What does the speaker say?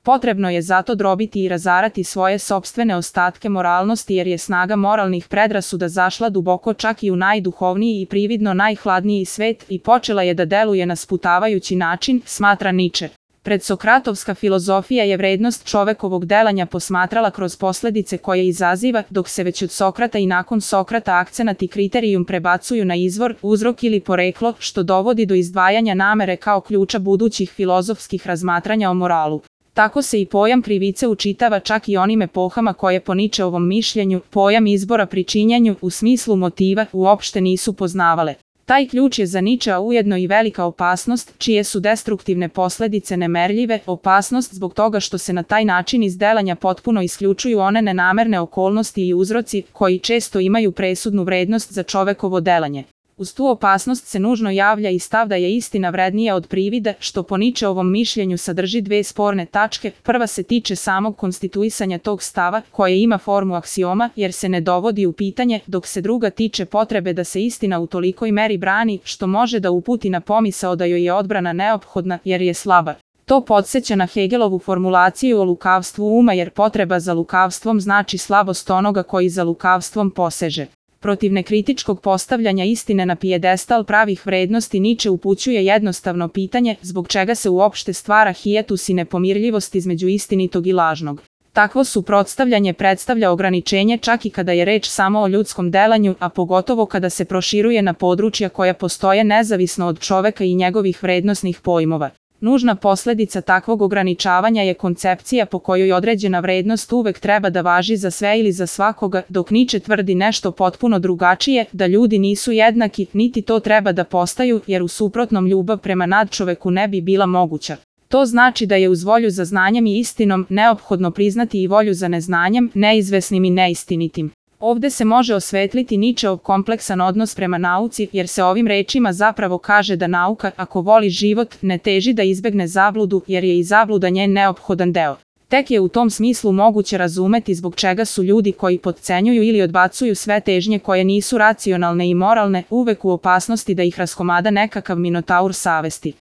Potrebno je zato drobiti i razarati svoje sopstvene ostatke moralnosti jer je snaga moralnih predrasuda zašla duboko čak i u najduhovniji i prividno najhladniji svet i počela je da deluje na sputavajući način, smatra Niče. Predsokratovska filozofija je vrednost čovekovog delanja posmatrala kroz posledice koje izaziva, dok se već od Sokrata i nakon Sokrata akcenat i kriterijum prebacuju na izvor, uzrok ili poreklo, što dovodi do izdvajanja namere kao ključa budućih filozofskih razmatranja o moralu. Tako se i pojam krivice učitava čak i onim epohama koje po Ničeovom mišljenju pojam izbora pri činjenju u smislu motiva uopšte nisu poznavale. Taj ključ je za Ničea ujedno i velika opasnost, čije su destruktivne posledice nemerljive, opasnost zbog toga što se na taj način iz delanja potpuno isključuju one nenamerne okolnosti i uzroci koji često imaju presudnu vrednost za čovekovo delanje. Uz tu opasnost se nužno javlja i stav da je istina vrednija od privida, što po Ničeovom mišljenju sadrži dve sporne tačke. Prva se tiče samog konstituisanja tog stava, koje ima formu aksioma, jer se ne dovodi u pitanje, dok se druga tiče potrebe da se istina u tolikoj meri brani, što može da uputi na pomisao da joj je odbrana neophodna, jer je slaba. To podsjeća na Hegelovu formulaciju o lukavstvu uma, jer potreba za lukavstvom znači slabost onoga koji za lukavstvom poseže. Protiv nekritičkog postavljanja istine na pijedestal pravih vrednosti Niče upućuje jednostavno pitanje zbog čega se uopšte stvara hijetus i nepomirljivost između istinitog i lažnog. Takvo suprotstavljanje predstavlja ograničenje čak i kada je reč samo o ljudskom delanju, a pogotovo kada se proširuje na područja koja postoje nezavisno od čoveka i njegovih vrednosnih pojmova. Nužna posledica takvog ograničavanja je koncepcija po kojoj određena vrednost uvek treba da važi za sve ili za svakoga, dok Niče tvrdi nešto potpuno drugačije, da ljudi nisu jednaki, niti to treba da postaju, jer u suprotnom ljubav prema nadčoveku ne bi bila moguća. To znači da je uz volju za znanjem i istinom neophodno priznati i volju za neznanjem, neizvesnim i neistinitim. Ovde se može osvetliti Ničeov kompleksan odnos prema nauci, jer se ovim rečima zapravo kaže da nauka, ako voli život, ne teži da izbegne zabludu, jer je i zabluda njen neophodan deo. Tek je u tom smislu moguće razumeti zbog čega su ljudi koji potcenjuju ili odbacuju sve težnje koje nisu racionalne i moralne, uvek u opasnosti da ih raskomada nekakav minotaur savesti.